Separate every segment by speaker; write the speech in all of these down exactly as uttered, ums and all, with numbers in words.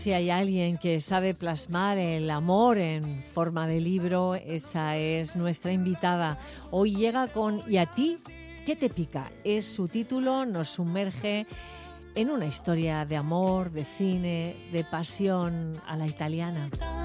Speaker 1: Si hay alguien que sabe plasmar el amor en forma de libro, esa es nuestra invitada. Hoy llega con ¿Y a ti qué te pica? Es su título, nos sumerge en una historia de amor, de cine, de pasión a la italiana.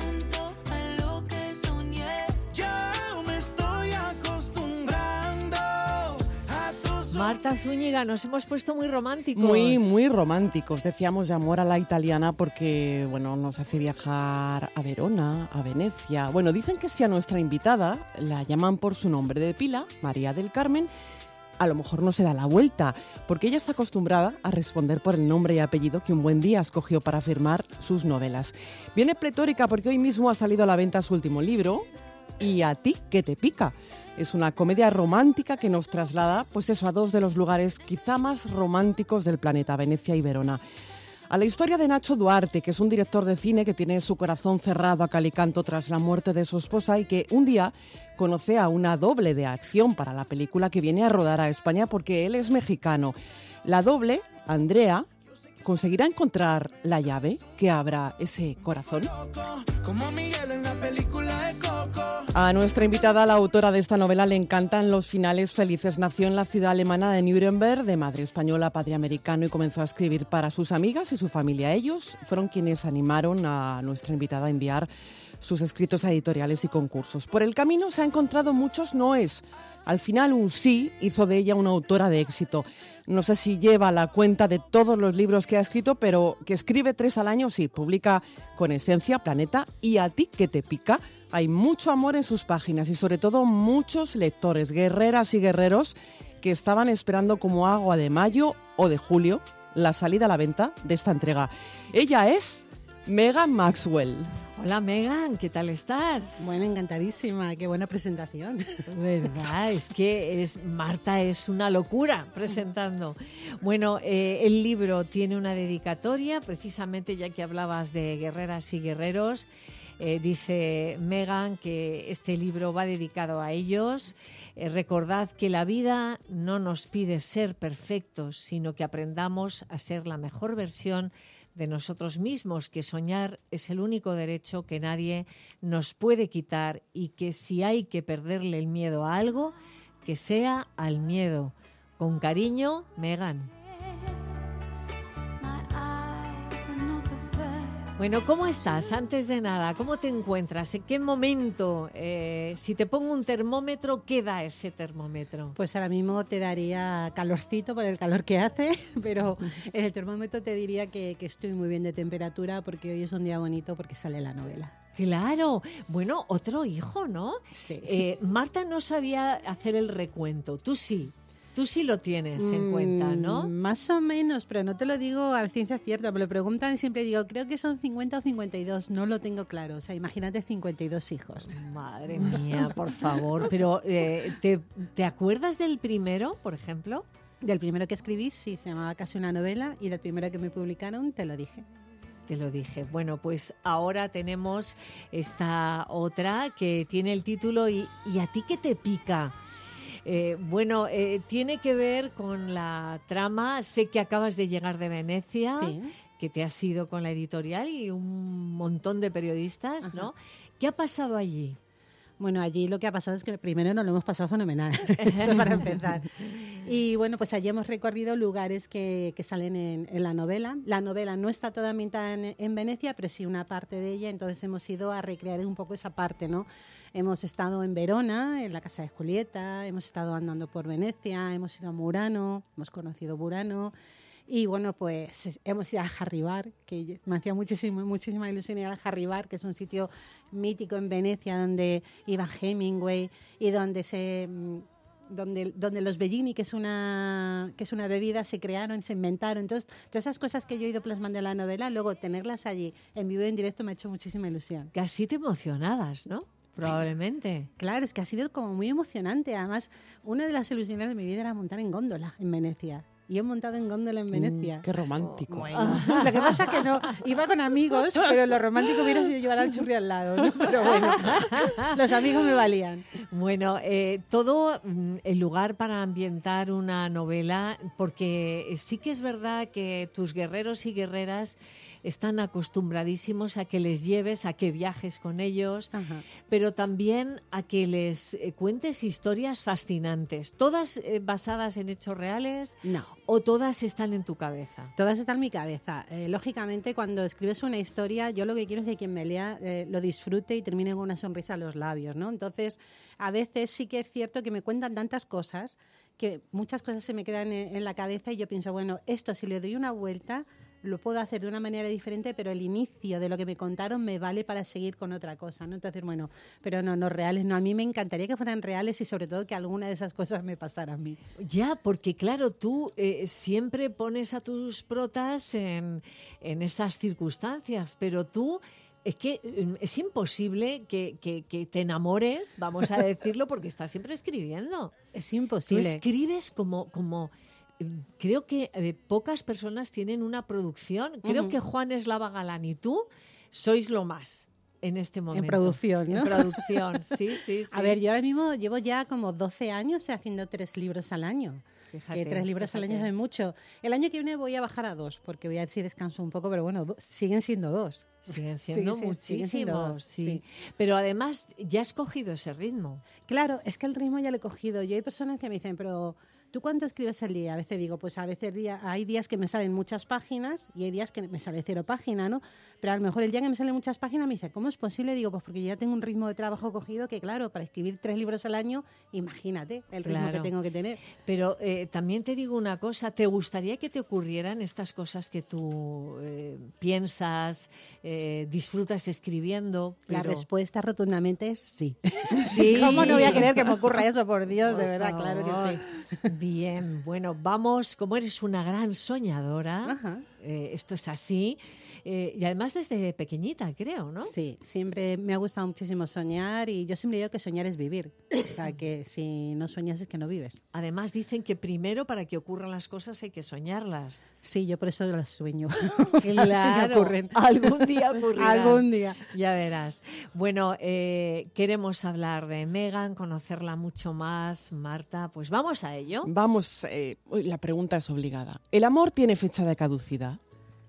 Speaker 1: Marta Zúñiga, nos hemos puesto muy románticos.
Speaker 2: Muy, muy románticos. Decíamos de amor a la italiana porque, bueno, nos hace viajar a Verona, a Venecia. Bueno, dicen que si a nuestra invitada la llaman por su nombre de pila, María del Carmen, a lo mejor no se da la vuelta, porque ella está acostumbrada a responder por el nombre y apellido que un buen día escogió para firmar sus novelas. Viene pletórica porque hoy mismo ha salido a la venta su último libro, ¿Y a ti qué te pica? Es una comedia romántica que nos traslada, pues eso, a dos de los lugares quizá más románticos del planeta, Venecia y Verona. A la historia de Nacho Duarte, que es un director de cine que tiene su corazón cerrado a cal y canto tras la muerte de su esposa y que un día conoce a una doble de acción para la película que viene a rodar a España porque él es mexicano. La doble, Andrea, ¿conseguirá encontrar la llave que abra ese corazón? Como Miguel en la película de Coco. A nuestra invitada, la autora de esta novela, le encantan los finales felices. Nació en la ciudad alemana de Nuremberg, de madre española, padre americano, y comenzó a escribir para sus amigas y su familia. Ellos fueron quienes animaron a nuestra invitada a enviar sus escritos a editoriales y concursos. Por el camino se ha encontrado muchos noes. Al final, un sí hizo de ella una autora de éxito. No sé si lleva la cuenta de todos los libros que ha escrito, pero que escribe tres al año, sí. Publica con Esencia, Planeta y A ti que te pica. Hay mucho amor en sus páginas y sobre todo muchos lectores, guerreras y guerreros que estaban esperando como agua de mayo o de julio la salida a la venta de esta entrega. Ella es Megan Maxwell.
Speaker 1: Hola Megan, ¿qué tal estás?
Speaker 3: Bueno, encantadísima, qué buena presentación.
Speaker 1: Verdad, es que es Marta es una locura presentando. Bueno, eh, el libro tiene una dedicatoria, precisamente ya que hablabas de guerreras y guerreros. Eh, dice Megan que este libro va dedicado a ellos. Eh, recordad que la vida no nos pide ser perfectos, sino que aprendamos a ser la mejor versión de nosotros mismos, que soñar es el único derecho que nadie nos puede quitar y que si hay que perderle el miedo a algo, que sea al miedo. Con cariño, Megan. Bueno, ¿cómo estás? Antes de nada, ¿cómo te encuentras? ¿En qué momento? Eh, si te pongo un termómetro, ¿qué da ese termómetro?
Speaker 3: Pues ahora mismo te daría calorcito por el calor que hace, pero en el termómetro te diría que, que estoy muy bien de temperatura porque hoy es un día bonito porque sale la novela.
Speaker 1: Claro. Bueno, otro hijo, ¿no?
Speaker 3: Sí.
Speaker 1: Eh, Marta no sabía hacer el recuento. Tú sí. Tú sí lo tienes en cuenta, ¿no?
Speaker 3: Mm, más o menos, pero no te lo digo a ciencia cierta. Me lo preguntan y siempre digo, creo que son cincuenta o cincuenta y dos. No lo tengo claro. O sea, imagínate cincuenta y dos hijos.
Speaker 1: Madre mía, por favor. Pero, eh, ¿te, ¿te acuerdas del primero, por ejemplo?
Speaker 3: Del primero que escribí, sí, se llamaba Casi una novela. Y del primero que me publicaron, te lo dije.
Speaker 1: Te lo dije. Bueno, pues ahora tenemos esta otra que tiene el título ¿Y, y a ti qué te pica? Eh, bueno, eh, tiene que ver con la trama. Sé que acabas de llegar de Venecia,
Speaker 3: sí,
Speaker 1: que te has ido con la editorial y un montón de periodistas, ¿no? Ajá. ¿Qué ha pasado allí?
Speaker 3: Bueno, allí lo que ha pasado es que primero nos lo hemos pasado fenomenal, eso para empezar. Y bueno, pues allí hemos recorrido lugares que, que salen en, en la novela. La novela no está toda ambientada en, en Venecia, pero sí una parte de ella, entonces hemos ido a recrear un poco esa parte, ¿no? Hemos estado en Verona, en la casa de Julieta, hemos estado andando por Venecia, hemos ido a Murano, hemos conocido Burano. Y bueno, pues hemos ido a Harry Bar, que me hacía muchísima, muchísima ilusión ir a Harry Bar, que es un sitio mítico en Venecia donde iba Hemingway y donde se donde donde los Bellini, que es una que es una bebida, se crearon, se inventaron. Entonces, todas esas cosas que yo he ido plasmando en la novela, luego tenerlas allí en vivo y en directo me ha hecho muchísima ilusión.
Speaker 1: Casi te emocionabas, ¿no? Probablemente.
Speaker 3: Claro, es que ha sido como muy emocionante. Además, una de las ilusiones de mi vida era montar en góndola en Venecia. Y he montado en góndola en Venecia.
Speaker 2: Mm, ¡Qué romántico!
Speaker 3: Bueno, lo que pasa es que no, iba con amigos, pero lo romántico hubiera sido llevar al churri al lado, ¿no? Pero bueno, los amigos me valían.
Speaker 1: Bueno, eh, todo el lugar para ambientar una novela, porque sí que es verdad que tus guerreros y guerreras están acostumbradísimos a que les lleves, a que viajes con ellos,
Speaker 3: Ajá.
Speaker 1: pero también a que les eh, cuentes historias fascinantes. ¿Todas eh, basadas en hechos reales
Speaker 3: No.
Speaker 1: o todas están en tu cabeza?
Speaker 3: Todas están en mi cabeza. Eh, lógicamente, cuando escribes una historia, yo lo que quiero es que quien me lea eh, lo disfrute y termine con una sonrisa a los labios, ¿no? Entonces, a veces sí que es cierto que me cuentan tantas cosas que muchas cosas se me quedan en, en la cabeza y yo pienso, bueno, esto si le doy una vuelta lo puedo hacer de una manera diferente, pero el inicio de lo que me contaron me vale para seguir con otra cosa, ¿no? Entonces, bueno, pero no, no reales, no. A mí me encantaría que fueran reales y sobre todo que alguna de esas cosas me pasara a mí.
Speaker 1: Ya, porque claro, tú eh, siempre pones a tus protas en, en esas circunstancias, pero tú... Es que es imposible que, que, que te enamores, vamos a decirlo, porque estás siempre escribiendo.
Speaker 3: Es
Speaker 1: Tú
Speaker 3: imposible.
Speaker 1: escribes como... como creo que eh, pocas personas tienen una producción. Creo
Speaker 3: Ujú.
Speaker 1: que Juan Eslava Galán y tú sois lo más en este momento.
Speaker 3: producción, ¿no?
Speaker 1: En producción, sí, sí, sí.
Speaker 3: A ver, yo ahora mismo llevo ya como doce años haciendo tres libros al año.
Speaker 1: Fíjate,
Speaker 3: que tres libros al
Speaker 1: fíjate.
Speaker 3: año es mucho. El año que viene voy a bajar a dos, porque voy a ver si descanso un poco, pero bueno, do- siguen siendo dos.
Speaker 1: Siguen siendo
Speaker 3: Siguen- siguen siendo
Speaker 1: muchísimos,
Speaker 3: dos,
Speaker 1: sí.
Speaker 3: sí.
Speaker 1: Pero además ya has cogido ese ritmo.
Speaker 3: Claro, es que el ritmo ya lo he cogido. Yo hay personas que me dicen, pero ¿tú cuánto escribes al día? A veces digo, pues a veces día, hay días que me salen muchas páginas y hay días que me sale cero página, ¿no? Pero a lo mejor el día que me salen muchas páginas me dice, ¿cómo es posible? Digo, pues porque yo ya tengo un ritmo de trabajo cogido que, claro, para escribir tres libros al año, imagínate el ritmo
Speaker 1: Claro.
Speaker 3: que tengo que tener.
Speaker 1: Pero eh, también te digo una cosa, ¿te gustaría que te ocurrieran estas cosas que tú eh, piensas, eh, disfrutas escribiendo?
Speaker 3: La
Speaker 1: pero-
Speaker 3: respuesta rotundamente es sí.
Speaker 1: Sí.
Speaker 3: ¿Cómo no voy a querer que me ocurra eso, por Dios?
Speaker 1: Por
Speaker 3: de verdad, claro que
Speaker 1: favor.
Speaker 3: sí.
Speaker 1: Bien, bueno, vamos, como eres una gran soñadora,
Speaker 3: Ajá.
Speaker 1: eh, esto es así, eh, y además desde pequeñita, creo, ¿no?
Speaker 3: Sí, siempre me ha gustado muchísimo soñar y yo siempre digo que soñar es vivir. O sea, que si no sueñas es que no vives.
Speaker 1: Además dicen que primero para que ocurran las cosas hay que soñarlas.
Speaker 3: Sí, yo por eso las sueño.
Speaker 1: Claro,
Speaker 3: Se me ocurren.
Speaker 1: algún día ocurrirá.
Speaker 3: Algún día.
Speaker 1: Ya verás. Bueno, eh, queremos hablar de Megan, conocerla mucho más, Marta. Pues vamos a ello.
Speaker 2: Vamos, eh, uy, la pregunta es obligada. ¿El amor tiene fecha de caducidad?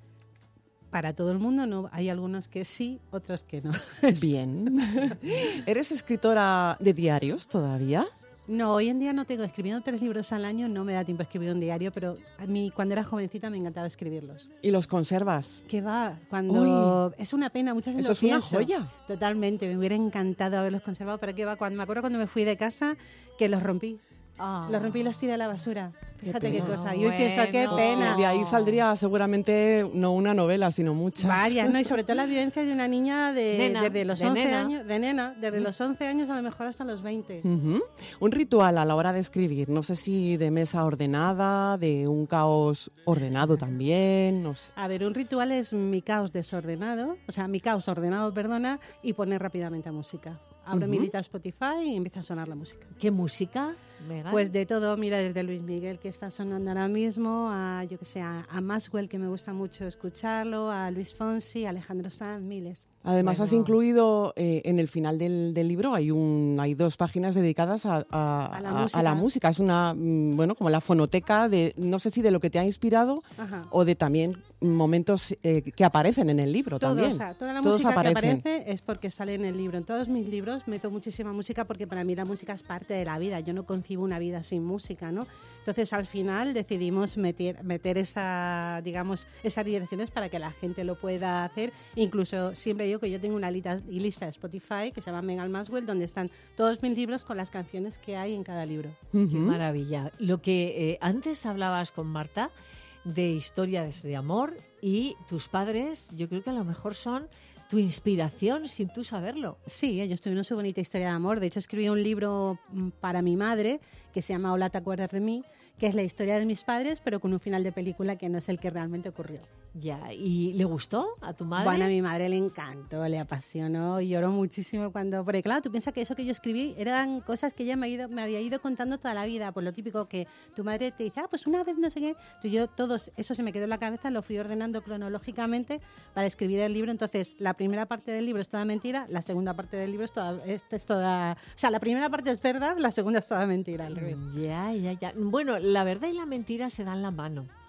Speaker 3: Para todo el mundo no. Hay algunos que sí, otros que no.
Speaker 2: Bien. ¿Eres escritora de diarios todavía?
Speaker 3: No, hoy en día no tengo. Escribiendo tres libros al año no me da tiempo a escribir un diario, pero a mí cuando era jovencita me encantaba escribirlos.
Speaker 2: ¿Y los conservas?
Speaker 3: ¿Qué va? Cuando... Es una pena, muchas veces
Speaker 2: Eso
Speaker 3: lo
Speaker 2: es una
Speaker 3: pienso.
Speaker 2: joya.
Speaker 3: Totalmente, me hubiera encantado haberlos conservado, pero ¿qué va? Cuando, me acuerdo cuando me fui de casa que los rompí.
Speaker 1: Ah.
Speaker 3: Los rompí y los tiré a la basura. Fíjate qué,
Speaker 2: pena.
Speaker 3: cosa. Y hoy pienso, qué
Speaker 1: Bueno.
Speaker 3: pena.
Speaker 2: De ahí saldría seguramente no una novela, sino muchas.
Speaker 3: Varias, ¿no? Y sobre todo la vivencia de una niña de,
Speaker 1: Nena,
Speaker 3: desde los
Speaker 1: de
Speaker 3: once
Speaker 1: nena.
Speaker 3: años, de nena, desde los once años a lo mejor hasta los veinte.
Speaker 2: Ujú. Un ritual a la hora de escribir, no sé si de mesa ordenada, de un caos ordenado también, no sé.
Speaker 3: A ver, un ritual es mi caos desordenado, o sea, mi caos ordenado, perdona, y poner rápidamente a música. Abro mi lista Spotify y empieza a sonar la música.
Speaker 1: ¿Qué música, Megan?
Speaker 3: Pues de todo, mira, desde Luis Miguel, que está sonando ahora mismo, a, yo que sé, a, a Maxwell, que me gusta mucho escucharlo, a Luis Fonsi, a Alejandro Sanz, miles.
Speaker 2: Además
Speaker 1: Bueno.
Speaker 2: has incluido eh, en el final del, del libro hay un hay dos páginas dedicadas a, a-
Speaker 3: A la
Speaker 2: a-
Speaker 3: música.
Speaker 2: a la música. Es una mm, bueno como la fonoteca de no sé si de lo que te ha inspirado
Speaker 3: Ajá.
Speaker 2: o de también momentos eh, que aparecen en el libro
Speaker 3: Todo,
Speaker 2: también.
Speaker 3: o sea, toda la
Speaker 2: Todos
Speaker 3: música
Speaker 2: aparecen.
Speaker 3: que aparece es porque sale en el libro. En todos mis libros meto muchísima música porque para mí la música es parte de la vida. Yo no concibo una vida sin música, ¿no? Entonces al final decidimos meter, meter esa, digamos, esas direcciones para que la gente lo pueda hacer. Incluso siempre digo que yo tengo una lista, lista de Spotify que se llama Megan Maxwell, donde están todos mis libros con las canciones que hay en cada libro.
Speaker 1: Qué
Speaker 2: Ujú.
Speaker 1: maravilla. Lo que eh, antes hablabas con Marta de historias de amor y tus padres, yo creo que a lo mejor son tu inspiración sin tú saberlo.
Speaker 3: Sí, ellos tuvieron su bonita historia de amor. De hecho, escribí un libro mm, para mi madre que se llama Hola, ¿te acuerdas de mí?, que es la historia de mis padres, pero con un final de película que no es el que realmente ocurrió.
Speaker 1: Ya, ¿y le gustó a tu madre?
Speaker 3: Bueno, a mi madre le encantó, le apasionó y lloró muchísimo cuando... Porque claro, tú piensas que eso que yo escribí eran cosas que ella me, ha ido, me había ido contando toda la vida. Por lo típico que tu madre te dice, ah, pues una vez no sé qué. Entonces yo todo eso se me quedó en la cabeza, lo fui ordenando cronológicamente para escribir el libro. Entonces la primera parte del libro es toda mentira, la segunda parte del libro es toda... Es, es toda o sea, la primera parte es verdad, la segunda es toda mentira, al revés.
Speaker 1: Ya, ya, ya. Bueno, la verdad y la mentira se dan la mano.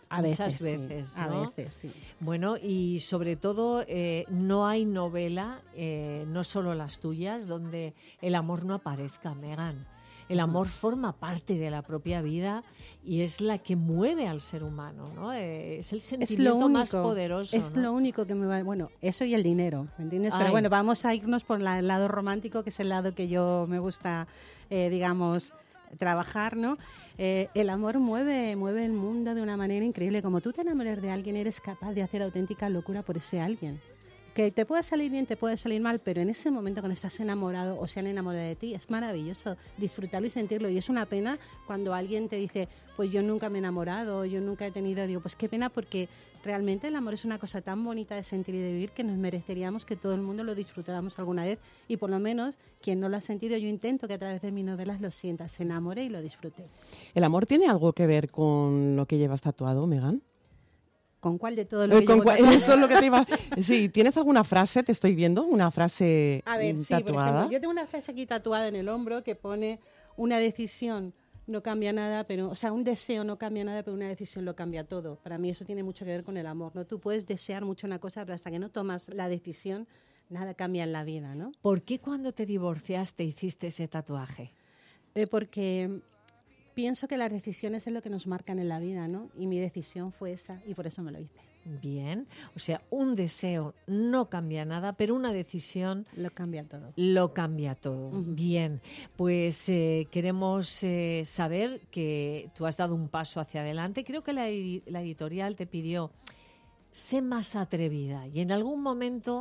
Speaker 3: A
Speaker 1: muchas
Speaker 3: veces,
Speaker 1: veces,
Speaker 3: sí, a
Speaker 1: ¿no?
Speaker 3: veces, sí.
Speaker 1: Bueno, y sobre todo eh, no hay novela, eh, no solo las tuyas, donde el amor no aparezca, Megan. El amor forma parte de la propia vida y es la que mueve al ser humano, ¿no? Eh, es el sentimiento
Speaker 3: es lo único,
Speaker 1: más poderoso,
Speaker 3: Es
Speaker 1: ¿no?
Speaker 3: lo único que me va... Bueno, eso y el dinero, ¿me entiendes?
Speaker 1: Ay.
Speaker 3: Pero bueno, vamos a irnos por la- el lado romántico, que es el lado que yo me gusta, eh, digamos, trabajar, ¿no? Eh, el amor mueve, mueve el mundo de una manera increíble. Como tú te enamores de alguien, eres capaz de hacer auténtica locura por ese alguien. Que te puede salir bien, te puede salir mal, pero en ese momento cuando estás enamorado o se han enamorado de ti, es maravilloso disfrutarlo y sentirlo. Y es una pena cuando alguien te dice, pues yo nunca me he enamorado, yo nunca he tenido, digo, pues qué pena, porque realmente el amor es una cosa tan bonita de sentir y de vivir que nos mereceríamos que todo el mundo lo disfrutáramos alguna vez, y por lo menos quien no lo ha sentido, yo intento que a través de mis novelas lo sienta, se enamore y lo disfrute.
Speaker 2: ¿El amor tiene algo que ver con lo que llevas tatuado, Megan?
Speaker 3: ¿Con cuál de todo lo que
Speaker 2: ¿Con
Speaker 3: llevo
Speaker 2: cuál-
Speaker 3: tatuado?
Speaker 2: Eso es lo que te iba... Sí, ¿tienes alguna frase? Te estoy viendo, una frase
Speaker 3: A ver,
Speaker 2: mm,
Speaker 3: sí, por
Speaker 2: tatuada.
Speaker 3: ejemplo, yo tengo una frase aquí tatuada en el hombro que pone: una decisión no cambia nada, pero, o sea, un deseo no cambia nada, pero una decisión lo cambia todo. Para mí eso tiene mucho que ver con el amor, ¿no? Tú puedes desear mucho una cosa, pero hasta que no tomas la decisión, nada cambia en la vida, ¿no?
Speaker 1: ¿Por qué cuando te divorciaste hiciste ese tatuaje?
Speaker 3: Eh, porque pienso que las decisiones es lo que nos marcan en la vida, ¿no? Y mi decisión fue esa, y por eso me lo hice.
Speaker 1: Bien, o sea, un deseo no cambia nada, pero una decisión
Speaker 3: Lo cambia todo.
Speaker 1: lo cambia todo.
Speaker 3: Ujú.
Speaker 1: Bien, pues eh, queremos eh, saber que tú has dado un paso hacia adelante. Creo que la, edi- la editorial te pidió: sé más atrevida, y en algún momento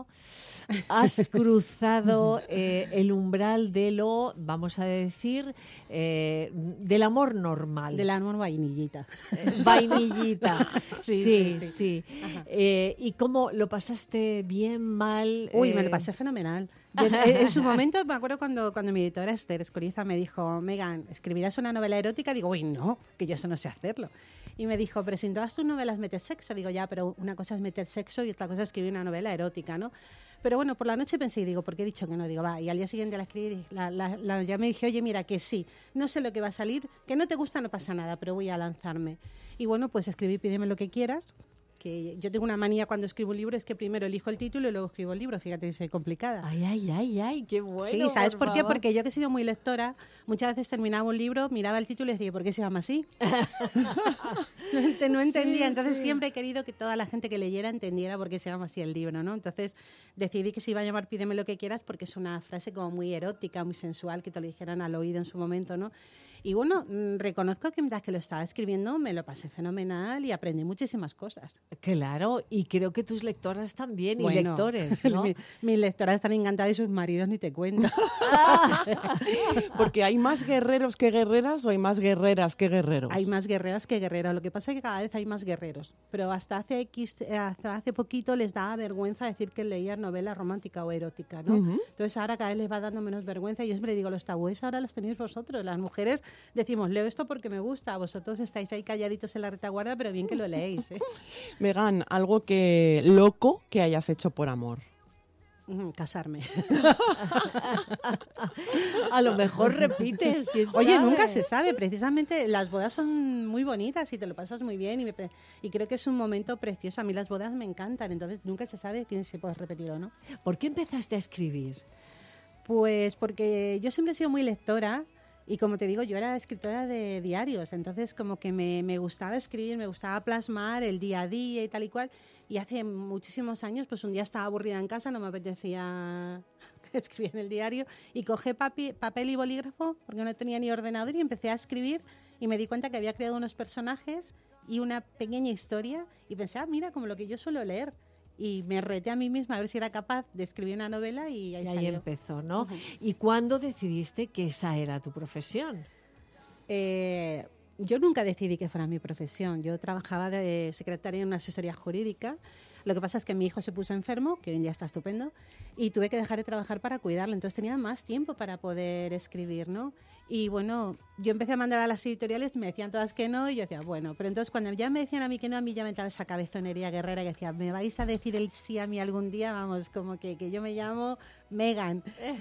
Speaker 1: has cruzado eh, el umbral de lo, vamos a decir, eh, del amor normal.
Speaker 3: Del amor vainillita.
Speaker 1: Eh, vainillita.
Speaker 3: Sí,
Speaker 1: sí,
Speaker 3: sí,
Speaker 1: sí.
Speaker 3: sí. Ajá.
Speaker 1: Eh, ¿y cómo lo pasaste? ¿Bien, mal?
Speaker 3: Uy, me
Speaker 1: Eh,
Speaker 3: lo pasé fenomenal. Yo, en, en su momento me acuerdo cuando, cuando mi editora Esther Escoriza me dijo: Megan, ¿escribirás una novela erótica? Digo, uy, no, que yo eso no sé hacerlo. Y me dijo: pero si en todas tus novelas metes sexo. Digo, ya, pero una cosa es meter sexo y otra cosa es escribir una novela erótica, ¿no? Pero bueno, por la noche pensé y digo, ¿por qué he dicho que no? Digo, va, y al día siguiente la escribí, la, la, la, ya me dije, oye, mira, que sí, no sé lo que va a salir, que no te gusta, no pasa nada, pero voy a lanzarme. Y bueno, pues escribí Pídeme lo que quieras, que yo tengo una manía cuando escribo un libro, es que primero elijo el título y luego escribo el libro. Fíjate, soy complicada.
Speaker 1: Ay, ay, ay, ay, qué bueno.
Speaker 3: Sí, ¿sabes por, qué?
Speaker 1: favor.
Speaker 3: Porque yo, que he sido muy lectora, muchas veces terminaba un libro, miraba el título y decía, ¿por qué se llama así? no, ent- no entendía,
Speaker 1: Sí,
Speaker 3: entonces
Speaker 1: sí.
Speaker 3: siempre he querido que toda la gente que leyera entendiera por qué se llama así el libro, ¿no? Entonces decidí que se iba a llamar Pídeme lo que quieras, porque es una frase como muy erótica, muy sensual, que te lo dijeran al oído en su momento, ¿no? Y bueno, mm, reconozco que mientras que lo estaba escribiendo me lo pasé fenomenal y aprendí muchísimas cosas.
Speaker 1: Claro, y creo que tus lectoras también, y
Speaker 3: Bueno,
Speaker 1: lectores, ¿no?
Speaker 3: mi- mis lectoras están encantadas y sus maridos ni te cuento.
Speaker 2: Porque hay más guerreros que guerreras o hay más guerreras que guerreros.
Speaker 3: Hay más guerreras que guerreros. Lo que pasa es que cada vez hay más guerreros. Pero hasta hace X, eh, hasta hace poquito les daba vergüenza decir que leían novela romántica o erótica, ¿no?
Speaker 2: Ujú.
Speaker 3: Entonces ahora cada vez les va dando menos vergüenza. Y yo siempre digo, los tabúes ahora los tenéis vosotros. Las mujeres decimos, leo esto porque me gusta. Vosotros estáis ahí calladitos en la retaguardia, pero bien que lo leéis, ¿eh?
Speaker 2: Megan, algo que loco que hayas hecho por amor.
Speaker 3: Ujú, casarme.
Speaker 1: A lo mejor repites, ¿quién
Speaker 3: Oye,
Speaker 1: sabe?
Speaker 3: nunca se sabe. Precisamente las bodas son muy bonitas y te lo pasas muy bien. Y, me pre- y creo que es un momento precioso. A mí las bodas me encantan. Entonces nunca se sabe quién se puede repetir o no.
Speaker 1: ¿Por qué empezaste a escribir?
Speaker 3: Pues porque yo siempre he sido muy lectora y, como te digo, yo era escritora de diarios, entonces como que me, me gustaba escribir, me gustaba plasmar el día a día y tal y cual. Y hace muchísimos años, pues un día estaba aburrida en casa, no me apetecía escribir en el diario, y cogí papi- papel y bolígrafo, porque no tenía ni ordenador, y empecé a escribir y me di cuenta que había creado unos personajes y una pequeña historia y pensé, ah, mira, como lo que yo suelo leer. Y me reté a mí misma a ver si era capaz de escribir una novela y ahí
Speaker 1: Y ahí
Speaker 3: salió.
Speaker 1: empezó, ¿no?
Speaker 3: Ujú.
Speaker 1: ¿Y cuándo decidiste que esa era tu profesión?
Speaker 3: Eh, yo nunca decidí que fuera mi profesión. Yo trabajaba de secretaria en una asesoría jurídica. Lo que pasa es que mi hijo se puso enfermo, que hoy en día está estupendo, y tuve que dejar de trabajar para cuidarlo. Entonces tenía más tiempo para poder escribir, ¿no? Y bueno, yo empecé a mandar a las editoriales, me decían todas que no, y yo decía, bueno, pero entonces cuando ya me decían a mí que no, a mí ya me entraba esa cabezonería guerrera que decía, ¿me vais a decir el sí a mí algún día? Vamos, como que, que yo me llamo Megan.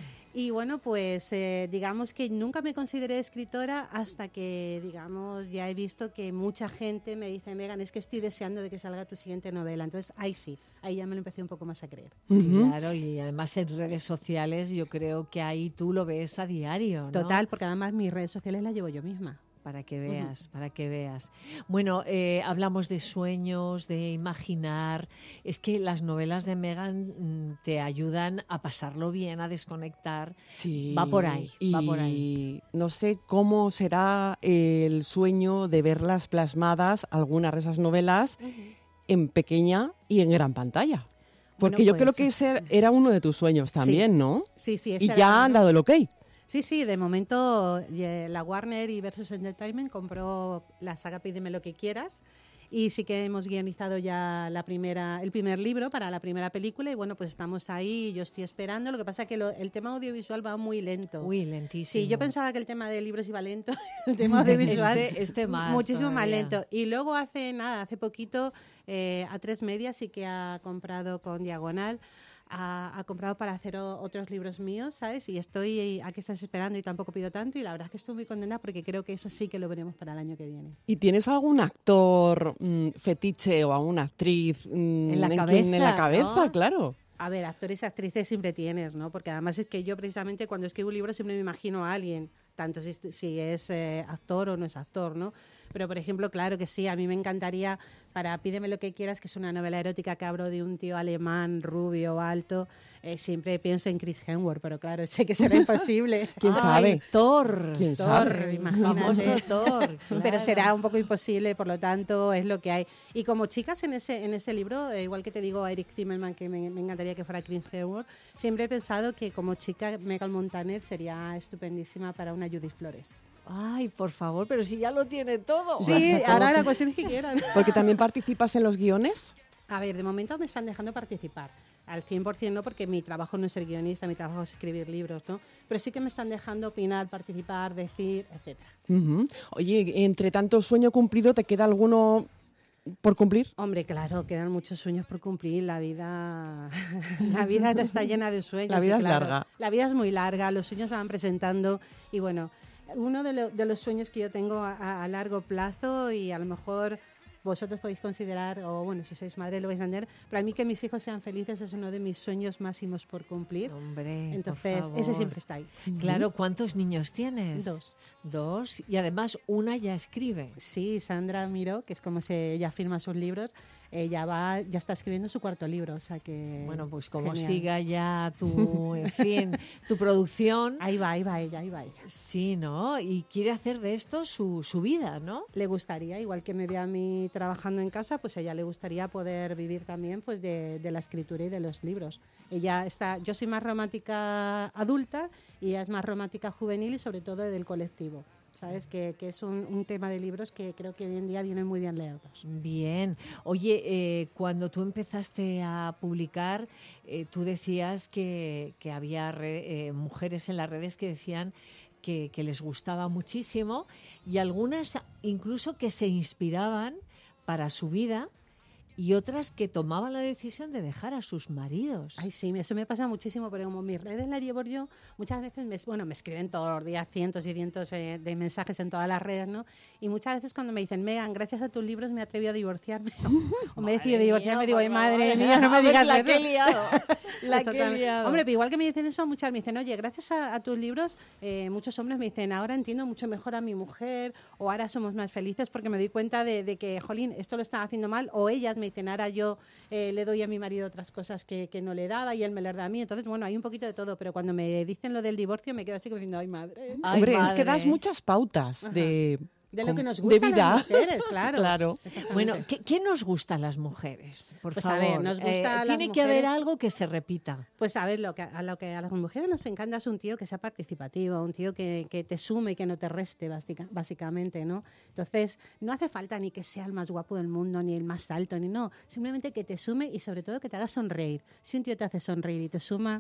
Speaker 3: Y bueno, pues eh, digamos que nunca me consideré escritora hasta que, digamos, ya he visto que mucha gente me dice, Megan, es que estoy deseando de que salga tu siguiente novela. Entonces, ahí sí, ahí ya me lo empecé un poco más a creer.
Speaker 1: Uh-huh. Claro, y además en redes sociales yo creo que ahí tú lo ves a diario, ¿no?
Speaker 3: Total, porque además mis redes sociales las llevo yo misma.
Speaker 1: Para que veas, uh-huh. para que veas. Bueno, eh, hablamos de sueños, de imaginar. Es que las novelas de Megan te ayudan a pasarlo bien, a desconectar.
Speaker 2: Sí.
Speaker 1: Va por ahí,
Speaker 2: y
Speaker 1: va por ahí.
Speaker 2: No sé cómo será el sueño de verlas plasmadas, algunas de esas novelas, uh-huh. en pequeña y en gran pantalla. Porque bueno, yo pues, creo que ese era uno de tus sueños también,
Speaker 3: sí.
Speaker 2: ¿no?
Speaker 3: Sí, sí.
Speaker 2: Y ya han dado el ok.
Speaker 3: Sí, sí, de momento eh, la Warner y Versus Entertainment compró la saga Pídeme lo que quieras y sí que hemos guionizado ya la primera, el primer libro para la primera película y bueno, pues estamos ahí, yo estoy esperando. Lo que pasa es que lo, el tema audiovisual va muy lento.
Speaker 1: Muy lentísimo.
Speaker 3: Sí, yo pensaba que el tema de libros iba lento, el tema audiovisual
Speaker 1: este, este más
Speaker 3: muchísimo
Speaker 1: todavía.
Speaker 3: más lento. Y luego hace nada, hace poquito, eh, A Tres Media sí que ha comprado con Diagonal. Ha, ha comprado para hacer o, otros libros míos, ¿sabes? Y estoy aquí estás esperando y tampoco pido tanto y la verdad es que estoy muy contenta porque creo que eso sí que lo veremos para el año que viene.
Speaker 2: ¿Y tienes algún actor mmm, fetiche o alguna actriz mmm,
Speaker 1: en la
Speaker 2: en,
Speaker 1: cabeza?
Speaker 2: En la cabeza,
Speaker 1: ¿no?
Speaker 2: Claro.
Speaker 3: A ver, actores y actrices siempre tienes, ¿no? Porque además es que yo precisamente cuando escribo un libro siempre me imagino a alguien, tanto si, si es eh, actor o no es actor, ¿no? Pero, por ejemplo, claro que sí, a mí me encantaría, para Pídeme lo que quieras, que es una novela erótica que hablo de un tío alemán, rubio, alto, eh, siempre pienso en Chris Hemsworth, pero claro, sé que será imposible.
Speaker 2: ¿Quién
Speaker 1: Ay,
Speaker 2: sabe?
Speaker 1: Thor.
Speaker 2: ¿Quién
Speaker 3: Thor,
Speaker 2: sabe?
Speaker 3: imagínate.
Speaker 1: Famoso Thor, claro.
Speaker 3: Pero será un poco imposible, por lo tanto, es lo que hay. Y como chicas en ese en ese libro, eh, igual que te digo a Eric Zimmerman, que me, me encantaría que fuera Chris Hemsworth, siempre he pensado que como chica Megan Montaner sería estupendísima para una Judith Flores.
Speaker 1: Ay, por favor, pero si ya lo tiene todo.
Speaker 3: Sí, ahora la cuestión es que quieran.
Speaker 2: Porque también participas en los guiones.
Speaker 3: A ver, de momento me están dejando participar. Al cien por ciento no, porque mi trabajo no es ser guionista, mi trabajo es escribir libros, ¿no? Pero sí que me están dejando opinar, participar, decir, etcétera.
Speaker 2: Uh-huh. Oye, entre tanto sueño cumplido, ¿te queda alguno por cumplir?
Speaker 3: Hombre, claro, quedan muchos sueños por cumplir. La vida, la vida está llena de sueños.
Speaker 2: La vida
Speaker 3: y,
Speaker 2: es
Speaker 3: claro,
Speaker 2: larga.
Speaker 3: La vida es muy larga, los sueños se van presentando y bueno, uno de, lo, de los sueños que yo tengo a, a largo plazo y a lo mejor vosotros podéis considerar, o bueno, si sois madre lo vais a entender, pero a mí que mis hijos sean felices es uno de mis sueños máximos por cumplir.
Speaker 1: Hombre,
Speaker 3: entonces
Speaker 1: por favor.
Speaker 3: ese siempre está ahí.
Speaker 1: Claro, ¿cuántos niños tienes?
Speaker 3: Dos.
Speaker 1: Dos, y además una ya escribe.
Speaker 3: Sí, Sandra Miró, que es como se ella firma sus libros, ella va, ya está escribiendo su cuarto libro, o sea que...
Speaker 1: Bueno, pues como
Speaker 3: genial.
Speaker 1: siga ya tu, en fin, tu producción...
Speaker 3: Ahí va, ahí va ella, ahí va ella.
Speaker 1: Sí, ¿no? Y quiere hacer de esto su, su vida, ¿no?
Speaker 3: Le gustaría, igual que me ve a mí trabajando en casa, pues a ella le gustaría poder vivir también pues de, de la escritura y de los libros. Ella está, yo soy más romántica adulta y ella es más romántica juvenil y sobre todo del colectivo. ¿Sabes? Que, que es un, un tema de libros que creo que hoy en día vienen muy bien leerlos.
Speaker 1: Bien. Oye, eh, cuando tú empezaste a publicar, eh, tú decías que, que había re, eh, mujeres en las redes que decían que, que les gustaba muchísimo y algunas incluso que se inspiraban para su vida y otras que tomaban la decisión de dejar a sus maridos.
Speaker 3: Ay, sí, eso me pasa muchísimo, pero como mis redes las llevo yo, muchas veces, me, bueno, me escriben todos los días cientos y cientos eh, de mensajes en todas las redes, ¿no? Y muchas veces cuando me dicen, Megan, gracias a tus libros me he atrevido a divorciarme, o, o me he decidido divorciarme, mía, digo, ay, madre mía, no me digas
Speaker 1: la
Speaker 3: eso.
Speaker 1: Que he liado. La que he liado.
Speaker 3: Hombre, pero igual que me dicen eso, muchas me dicen, oye, gracias a, a tus libros, eh, muchos hombres me dicen, ahora entiendo mucho mejor a mi mujer, o ahora somos más felices porque me doy cuenta de, de que, jolín, esto lo estaba haciendo mal, o ellas me dicen, ahora yo Eh, le doy a mi marido otras cosas que, que no le daba y él me las da a mí. Entonces, bueno, hay un poquito de todo, pero cuando me dicen lo del divorcio me quedo así como diciendo, ay, madre.
Speaker 1: Ay,
Speaker 2: Hombre,
Speaker 1: madre.
Speaker 2: es que das muchas pautas de...
Speaker 3: De lo que nos
Speaker 2: de
Speaker 3: gusta
Speaker 2: vida.
Speaker 3: a las mujeres, claro.
Speaker 2: Claro.
Speaker 1: Bueno, ¿qué, ¿qué nos gusta a las mujeres? Por
Speaker 3: pues
Speaker 1: favor.
Speaker 3: a ver, nos gusta
Speaker 1: eh,
Speaker 3: a las
Speaker 1: tiene que
Speaker 3: mujeres...
Speaker 1: haber algo que se repita.
Speaker 3: Pues a ver, lo que, a lo que a las mujeres nos encanta es un tío que sea participativo, un tío que, que te sume y que no te reste, básica, básicamente, ¿no? Entonces, no hace falta ni que sea el más guapo del mundo, ni el más alto, ni no. Simplemente que te sume y sobre todo que te haga sonreír. Si un tío te hace sonreír y te suma,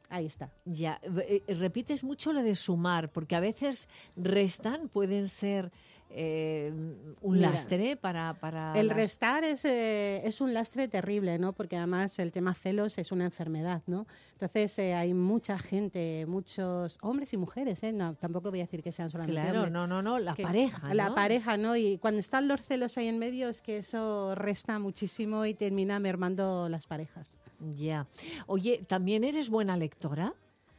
Speaker 3: ahí está.
Speaker 1: Ya, eh, repites mucho lo de sumar, porque a veces restan, pueden ser eh, un
Speaker 3: Mira,
Speaker 1: lastre para... para
Speaker 3: El
Speaker 1: las...
Speaker 3: restar es, eh, es un lastre terrible, ¿no? Porque además el tema celos es una enfermedad, ¿no? Entonces eh, hay mucha gente, muchos hombres y mujeres, ¿eh? No, tampoco voy a decir que sean solamente
Speaker 1: Claro,
Speaker 3: hombres.
Speaker 1: no, no, no, la
Speaker 3: que-
Speaker 1: pareja,
Speaker 3: La
Speaker 1: ¿no?
Speaker 3: pareja, ¿no? Y cuando están los celos ahí en medio es que eso resta muchísimo y termina mermando las parejas.
Speaker 1: Ya. Oye, ¿también eres buena lectora?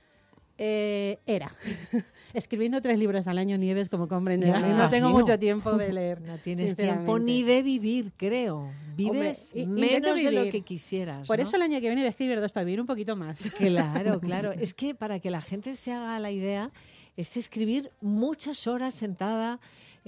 Speaker 3: Eh, era. Escribiendo tres libros al año, Nieves, como comprendes.
Speaker 1: Ya me
Speaker 3: no tengo
Speaker 1: imagino.
Speaker 3: mucho tiempo de leer.
Speaker 1: No tienes
Speaker 3: sinceramente.
Speaker 1: tiempo ni de vivir, creo. Vives
Speaker 3: Hombre, i- intento
Speaker 1: menos de lo
Speaker 3: vivir.
Speaker 1: que quisieras,
Speaker 3: Por
Speaker 1: ¿no?
Speaker 3: eso el año que viene voy a escribir dos para vivir un poquito más.
Speaker 1: Claro, claro. Es que para que la gente se haga la idea, es escribir muchas horas sentada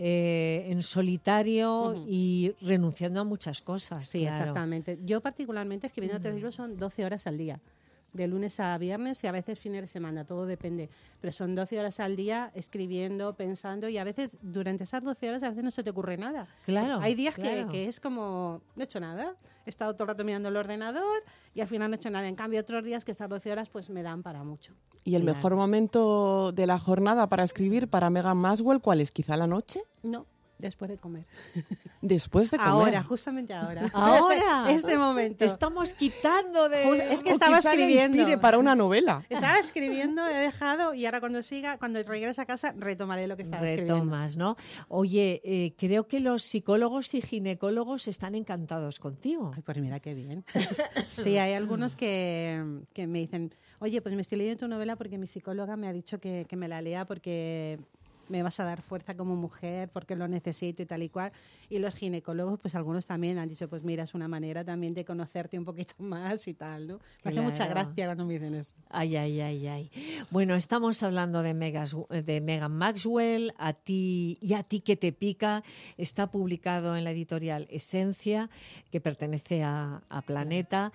Speaker 1: eh, en solitario
Speaker 3: Ujú.
Speaker 1: y renunciando a muchas cosas.
Speaker 3: Sí,
Speaker 1: claro.
Speaker 3: exactamente. Yo particularmente escribiendo tres libros son doce horas al día. De lunes a viernes y a veces fines de semana, todo depende. Pero son doce horas al día escribiendo, pensando y a veces durante esas doce horas a veces no se te ocurre nada.
Speaker 1: Claro,
Speaker 3: Hay días
Speaker 1: claro.
Speaker 3: que, que es como, no he hecho nada, he estado todo el rato mirando el ordenador y al final no he hecho nada. En cambio, otros días que esas doce horas pues me dan para mucho.
Speaker 2: ¿Y el
Speaker 1: Claro.
Speaker 2: mejor momento de la jornada para escribir para Meghan Maxwell cuál es? ¿Quizá la noche?
Speaker 3: No, después de comer.
Speaker 2: Después de comer.
Speaker 3: Ahora, justamente ahora.
Speaker 1: Ahora.
Speaker 3: Este momento.
Speaker 1: Te estamos quitando de...
Speaker 3: Ju- es que
Speaker 2: O
Speaker 3: estaba
Speaker 2: quizá le
Speaker 3: escribiendo.
Speaker 2: inspire para una novela.
Speaker 3: Estaba escribiendo, he dejado y ahora cuando siga, cuando regrese a casa, retomaré lo que estaba escribiendo.
Speaker 1: Retomas, ¿no? Oye, eh, creo que los psicólogos y ginecólogos están encantados contigo.
Speaker 3: Ay, pues mira qué bien. Sí, hay algunos que, que me dicen, oye, pues me estoy leyendo tu novela porque mi psicóloga me ha dicho que, que me la lea porque me vas a dar fuerza como mujer, porque lo necesito y tal y cual. Y los ginecólogos, pues algunos también han dicho, pues mira, es una manera también de conocerte un poquito más y tal, ¿no? Me hace mucha
Speaker 1: Claro.
Speaker 3: gracia cuando me dicen eso.
Speaker 1: Ay, ay, ay, ay. Bueno, estamos hablando de, Megas, de Meghan Maxwell, a ti y a ti que te pica. Está publicado en la editorial Esencia, que pertenece a, a Planeta.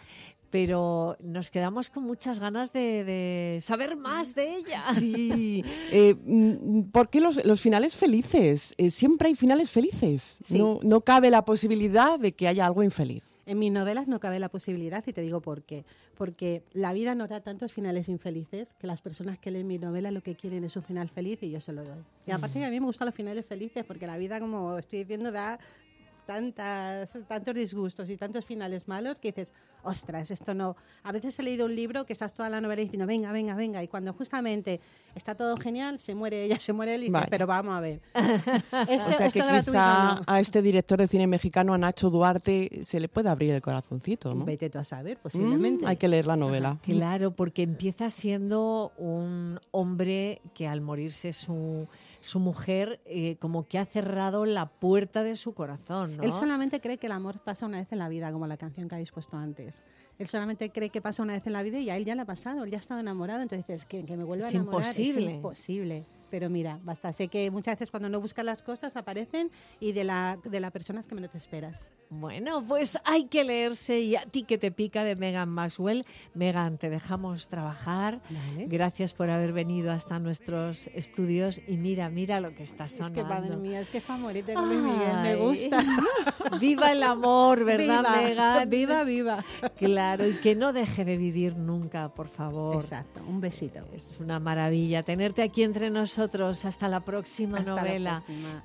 Speaker 1: Pero nos quedamos con muchas ganas de, de saber más de ella.
Speaker 2: Sí. Eh, mm, ¿Por qué los, los finales felices? Eh, siempre hay finales felices.
Speaker 3: Sí.
Speaker 2: No, no cabe la posibilidad de que haya algo infeliz.
Speaker 3: En mis novelas no cabe la posibilidad y te digo por qué. Porque la vida nos da tantos finales infelices que las personas que leen mi novela lo que quieren es un final feliz y yo se lo doy. Y aparte que a mí me gustan los finales felices porque la vida, como estoy diciendo, da tantas, tantos disgustos y tantos finales malos que dices, ostras, esto no. A veces he leído un libro que estás toda la novela diciendo, venga, venga, venga, y cuando justamente está todo genial, se muere ella, se muere él y dices,
Speaker 2: Vaya.
Speaker 3: pero vamos a ver. Esto,
Speaker 2: O sea
Speaker 3: esto
Speaker 2: que
Speaker 3: gratuito
Speaker 2: quizá
Speaker 3: no.
Speaker 2: a este director de cine mexicano, a Nacho Duarte, se le puede abrir el corazoncito, ¿no?
Speaker 3: Vete tú a saber,
Speaker 2: Mm,
Speaker 3: posiblemente.
Speaker 2: hay que leer la novela.
Speaker 1: Claro, porque empieza siendo un hombre que al morirse su, su mujer, eh, como que ha cerrado la puerta de su corazón, ¿no?
Speaker 3: Él solamente cree que el amor pasa una vez en la vida, como la canción que habéis puesto antes. Él solamente cree que pasa una vez en la vida y a él ya le ha pasado, él ya ha estado enamorado, entonces dices, que, que me vuelva a
Speaker 1: Es
Speaker 3: enamorar
Speaker 1: imposible.
Speaker 3: es imposible. Pero mira, basta, sé que muchas veces cuando no buscas las cosas aparecen y de la, de la persona es que menos te esperas.
Speaker 1: Bueno, pues hay que leerse y a ti que te pica de Meghan Maxwell. Meghan, te dejamos trabajar.
Speaker 3: Vale.
Speaker 1: Gracias por haber venido hasta nuestros estudios y mira, mira lo que está
Speaker 3: Es
Speaker 1: sonando.
Speaker 3: que, madre mía, es que es favorita con Luis Miguel, me
Speaker 1: Ay.
Speaker 3: gusta.
Speaker 1: Viva el amor, ¿verdad,
Speaker 3: viva,
Speaker 1: Meghan?
Speaker 3: Viva, viva.
Speaker 1: Claro, y que no deje de vivir nunca, por favor.
Speaker 3: Exacto, un besito.
Speaker 1: Es una maravilla tenerte aquí entre nosotros. Hasta la próxima
Speaker 3: Hasta la
Speaker 1: novela.
Speaker 3: próxima.